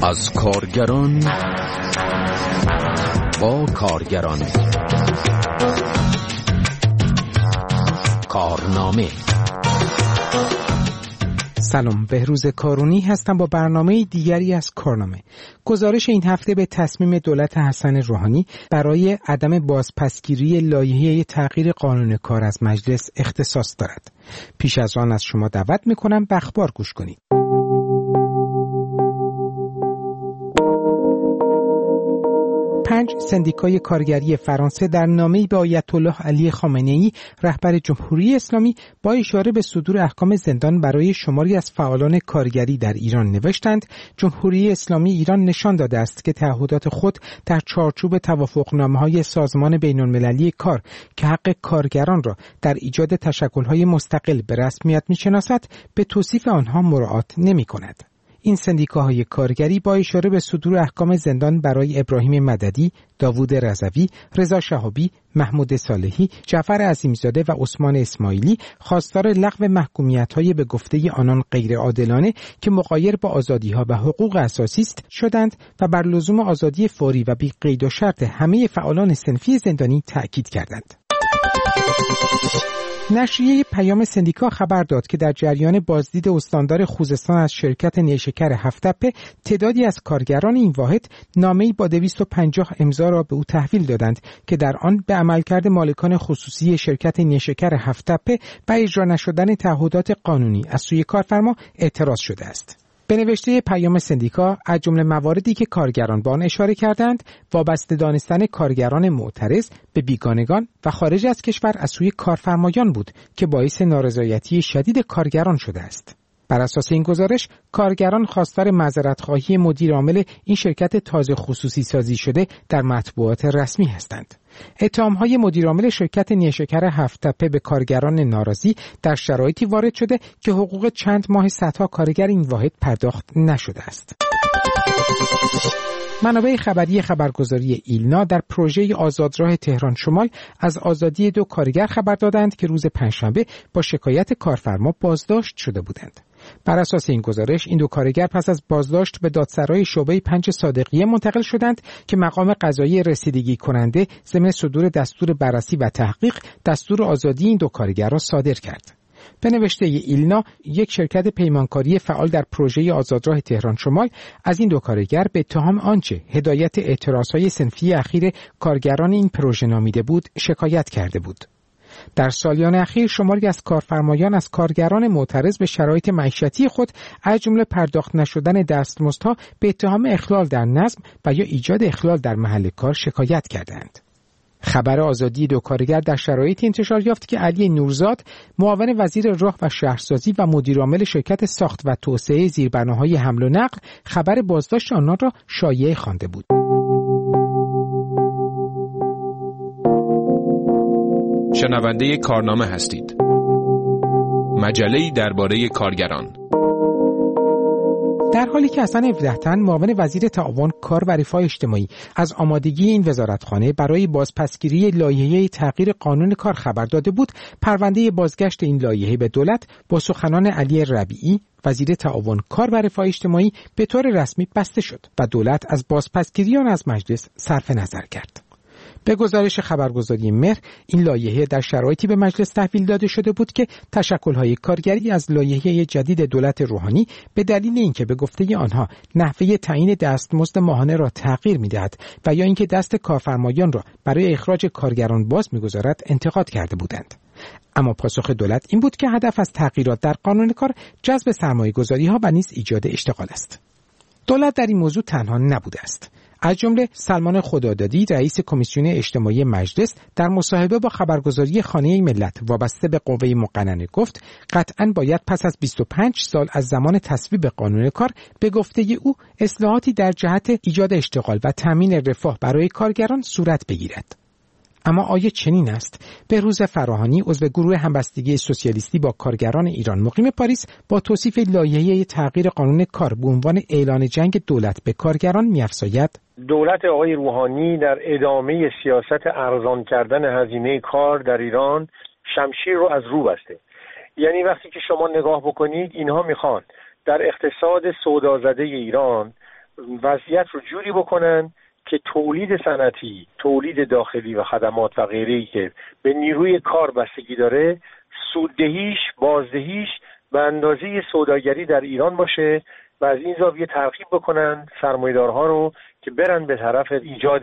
از کارگران با کارگران. کارنامه. سلام، بهروز کارونی هستم با برنامه دیگری از کارنامه. گزارش این هفته به تصمیم دولت حسن روحانی برای عدم بازپسگیری لایحه تغییر قانون کار از مجلس اختصاص دارد. پیش از آن از شما دعوت می‌کنم به اخبار گوش کنید. 5 سندیکای کارگری فرانسه در نامه‌ای به آیت الله علی خامنه‌ای رهبر جمهوری اسلامی با اشاره به صدور احکام زندان برای شماری از فعالان کارگری در ایران نوشتند جمهوری اسلامی ایران نشان داده است که تعهدات خود در چارچوب توافقنامه‌های سازمان بین‌المللی کار که حق کارگران را در ایجاد تشکل‌های مستقل به رسمیت می‌شناسد به توصیف آنها مراعات نمی‌کند. این سندیکاهای کارگری با اشاره به صدور احکام زندان برای ابراهیم مددی، داوود رضوی، رضا شهابی، محمود صالحی، جعفر عظیمزاده و عثمان اسماعیلی خواستار لغو محکومیت‌های به گفته آنان غیر عادلانه که مغایر با آزادی‌ها و حقوق اساسی است شدند و بر لزوم آزادی فوری و بی قید و شرط همه فعالان صنفی زندانی تأکید کردند. نشریه پیام سندیکا خبر داد که در جریان بازدید استاندار خوزستان از شرکت نیشکر هفت‌تپه تعدادی از کارگران این واحد نامه‌ای با 250 امضا را به او تحویل دادند که در آن به عملکرد مالکان خصوصی شرکت نیشکر هفت‌تپه و اجرا نشدن تعهدات قانونی از سوی کارفرما اعتراض شده است. به نوشته پیام سندیکا از جمله مواردی که کارگران به آن اشاره کردند وابسته دانستن کارگران معترض به بیگانگان و خارج از کشور از سوی کارفرمایان بود که باعث نارضایتی شدید کارگران شده است. بر اساس این گزارش کارگران خواستار معذرت‌خواهی مدیر عامل این شرکت تازه خصوصی سازی شده در مطبوعات رسمی هستند. اتهام‌های مدیر عامل شرکت نیشکر هفت‌تپه به کارگران ناراضی در شرایطی وارد شده که حقوق چند ماه صدها کارگر این واحد پرداخت نشده است. منابع خبری خبرگزاری ایلنا در پروژه آزادراه تهران شمال از آزادی 2 کارگر خبر دادند که روز پنجشنبه با شکایت کارفرما بازداشت شده بودند. بر اساس این گزارش این 2 کارگر پس از بازداشت به دادسرای شعبه 5 صادقیه منتقل شدند که مقام قضایی رسیدگی کننده ضمن صدور دستور بررسی و تحقیق دستور آزادی این 2 کارگر را صادر کرد. به نوشته ایلنا، یک شرکت پیمانکاری فعال در پروژه آزادراه تهران شمال از این 2 کارگر به اتهام آنچه هدایت اعتراضهای صنفی اخیر کارگران این پروژه نامیده بود شکایت کرده بود. در سالیان اخیر شماری از کارفرمایان از کارگران معترض به شرایط معیشتی خود از جمله پرداخت نشدن دستمزدها به اتهام اخلال در نظم و یا ایجاد اخلال در محل کار شکایت کردند. خبر آزادی 2 کارگر در شرایطی انتشار یافت که علی نورزاد، معاون وزیر راه و شهرسازی و مدیر عامل شرکت ساخت و توسعه زیربناهای حمل و نقل خبر بازداشت آنان را شایعه خوانده بود. شنونده کارنامه هستید. مجله‌ای درباره کارگران. در حالی که حسن 17 تن معاون وزیر تعاون کار و رفاه اجتماعی از آمادگی این وزارتخانه برای بازپسگیری لایحه تغییر قانون کار خبر داده بود، پرونده بازگشت این لایحه به دولت با سخنان علی ربیعی وزیر تعاون کار و رفاه اجتماعی به طور رسمی بسته شد و دولت از بازپسگیری آن از مجلس صرف نظر کرد. به گزارش خبرگزاری مهر، این لایحه در شرایطی به مجلس تحویل داده شده بود که تشکل‌های کارگری از لایحه جدید دولت روحانی به دلیل اینکه به گفته آنها نحوه تعیین دستمزد ماهانه را تغییر می‌دهد و یا اینکه دست کارفرمایان را برای اخراج کارگران باز می‌گذارد انتقاد کرده بودند. اما پاسخ دولت این بود که هدف از تغییرات در قانون کار جذب سرمایه‌گذاری‌ها و نیز ایجاد اشتغال است. دولت در این موضوع تنها نبوده است. از جمله سلمان خدادادی رئیس کمیسیون اجتماعی مجلس در مصاحبه با خبرگزاری خانه ملت وابسته به قوه مقننه گفت قطعاً باید پس از 25 سال از زمان تصویب قانون کار به گفته او اصلاحاتی در جهت ایجاد اشتغال و تامین رفاه برای کارگران صورت بگیرد. اما آیا چنین است؟ بهروز فراهانی عضو گروه همبستگی سوسیالیستی با کارگران ایران مقیم پاریس با توصیف لایحه تغییر قانون کار به عنوان اعلان جنگ دولت به کارگران می‌افزاید دولت آقای روحانی در ادامه سیاست ارزان کردن هزینه کار در ایران شمشیر رو از رو بسته. یعنی وقتی که شما نگاه بکنید اینها میخوان در اقتصاد سودازده ایران وضعیت رو جوری بکنن که تولید صنعتی، تولید داخلی و خدمات و غیره‌ای که به نیروی کار بستگی داره، سوددهیش، بازدهیش به اندازه سوداگری در ایران باشه و از این زاویه ترغیب بکنن سرمایه‌دارها رو که برن به طرف ایجاد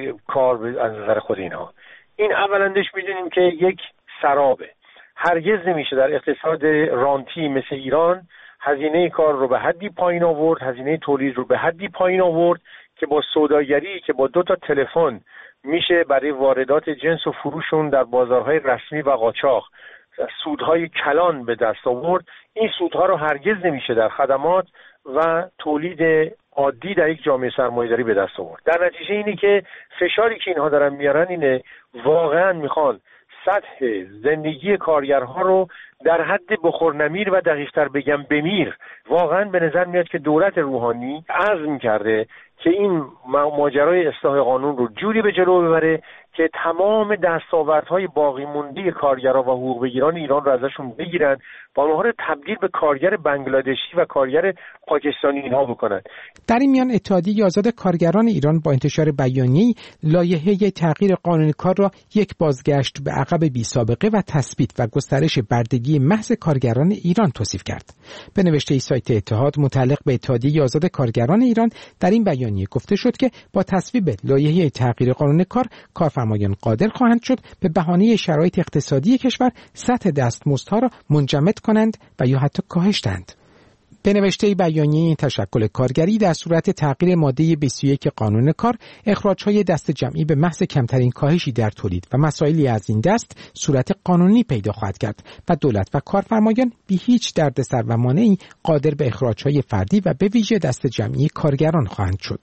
کار از نظر خود اینها. این اولندش میدونیم که یک سرابه. هرگز نمیشه در اقتصاد رانتی مثل ایران هزینه کار رو به حدی پایین آورد، هزینه تولید رو به حدی پایین آورد که با سوداگری که با 2 تا تلفن میشه برای واردات جنس و فروشون در بازارهای رسمی و قاچاق سودهای کلان به دست آورد. این سودها رو هرگز نمیشه در خدمات و تولید عادی در یک جامعه سرمایه‌داری به دست آورد. در نتیجه اینی که فشاری که اینها دارن میارن اینه، واقعا میخوان سطح زندگی کارگرها رو در حد بخور نمیر و دقیق‌تر بگم بمیر. واقعا به نظر میاد که دولت روحانی عزم کرده که این ماجرای اصلاح قانون رو جوری به جلو ببره که تمام دستاوردهای باقی مونده کارگرها و حقوق بگیران ایران رو ازشون بگیرن و اونها رو تبدیل به کارگر بنگلادشی و کارگر پاکستانی اینها بکنن. در این میان اتحادیه آزاد کارگران ایران با انتشار بیانیه‌ای لایحه تغییر قانون کار را یک بازگشت به عقب بی‌سابقه و تثبیت و گسترش بردگی محض کارگران ایران توصیف کرد. به نوشته سایت اتحاد متعلق به اتحادیه آزاد کارگران ایران در این بیانیه گفته شد که با تصویب لایحه تغییر قانون کار، کارفرمایان قادر خواهند شد به بهانه شرایط اقتصادی کشور سطح دستمزدها را منجمد کنند و یا حتی کاهش دهند. به نوشته بیانیه تشکل کارگری در صورت تغییر ماده 21 قانون کار، اخراج‌های دست جمعی به محض کمترین کاهشی در تولید و مسائلی از این دست صورت قانونی پیدا خواهد کرد و دولت و کارفرمایان بی هیچ دردسر و مانعی قادر به اخراج‌های فردی و به ویژه دست جمعی کارگران خواهند شد.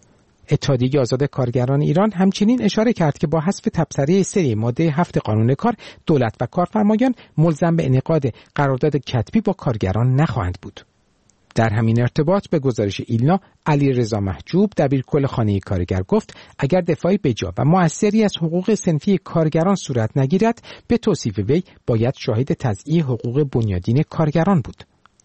اتحادیه آزاد کارگران ایران همچنین اشاره کرد که با حذف تبصره 3 ماده 7 قانون کار، دولت و کارفرمایان ملزم به انعقاد قرارداد کتبی با کارگران نخواهند بود. در همین ارتباط به گزارش ایلنا، علیرضا محجوب دبیرکل خانه کارگر گفت اگر دفاعی بجا و مؤثری از حقوق صنفی کارگران صورت نگیرد، به توصیف وی باید شاهد تضییع حقوق بنیادین کارگران بود.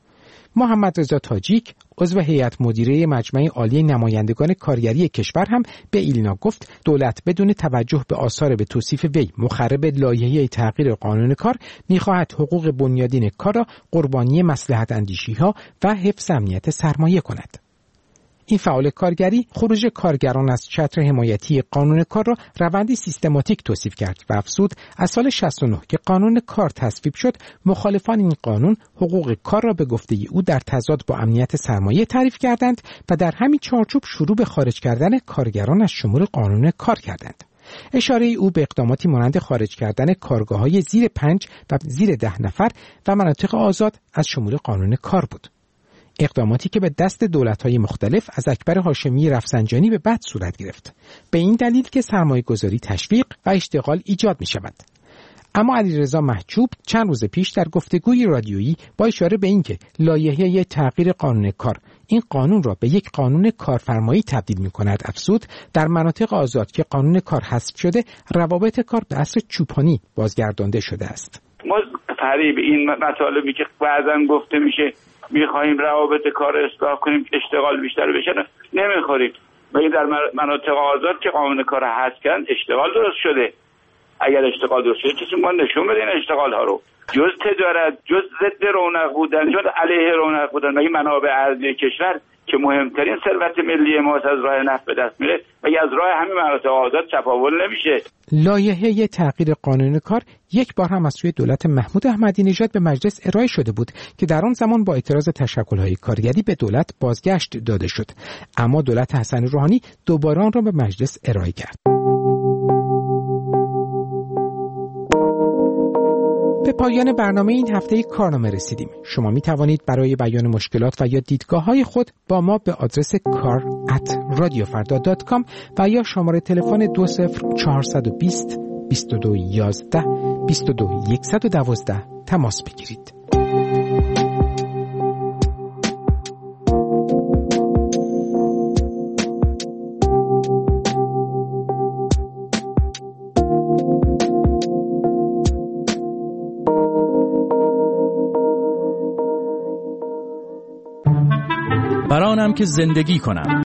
محمد رضا تاجیک، عضو هیئت مدیره مجمع عالی نمایندگان کارگری کشور هم به ایلنا گفت دولت بدون توجه به آثار به توصیف وی مخرب لایحه تغییر قانون کار می‌خواهد حقوق بنیادین کار را قربانی مصلحت اندیشی‌ها و حفظ امنیت سرمایه کند. این فعال کارگری خروج کارگران از چتر حمایتی قانون کار را روندی سیستماتیک توصیف کرد و افزود از سال 69 که قانون کار تصویب شد، مخالفان این قانون حقوق کار را به گفته او در تضاد با امنیت سرمایه تعریف کردند و در همین چارچوب شروع به خارج کردن کارگران از شمول قانون کار کردند. اشاره او به اقداماتی مانند خارج کردن کارگاه‌های زیر 5 و زیر 10 نفر و مناطق آزاد از شمول قانون کار بود. اقداماتی که به دست دولت‌های مختلف از اکبر هاشمی رفسنجانی به بعد صورت گرفت، به این دلیل که سرمایه‌گذاری تشویق و اشتغال ایجاد می‌شود. اما علیرضا محجوب چند روز پیش در گفتگوی رادیویی با اشاره به اینکه لایحه تغییر قانون کار این قانون را به یک قانون کارفرمایی تبدیل می‌کند، افزود در مناطق آزاد که قانون کار حذف شده، روابط کار به عصر چوپانی بازگردانده شده است. ما فریب این مطالبی که بعضاً گفته میشه میخواهیم روابط کار اصلاح کنیم اشتغال بیشتر بشه نمیخوریم. مگه در مناطق آزاد که قانون کار حذف کردن اشتغال درست شده؟ اگر اشتغال درست شده کسی ما نشون بده این اشتغال ها رو. جز تجارت، جز ضد رونق بودن، جز علیه رونق بودن، مگه منابع ارضی کشور که مهمترین ثروت ملی ماست از راه نفت به دست میره، مگه از راه همین مناطق آزاد چپاول نمیشه؟ لایحه تغییر قانون کار یک بار هم از سوی دولت محمود احمدی نژاد به مجلس ارائه شده بود که در آن زمان با اعتراض تشکل‌های کارگری به دولت بازگشت داده شد، اما دولت حسن روحانی دوباره آن را به مجلس ارائه کرد. به پایان برنامه این هفته کارنامه رسیدیم. شما می توانید برای بیان مشکلات و یا دیدگاه‌های خود با ما به آدرس kar@radiofarda.com و یا شماره تلفن 20420 2211 22112 تماس بگیرید. برانم که زندگی کنم.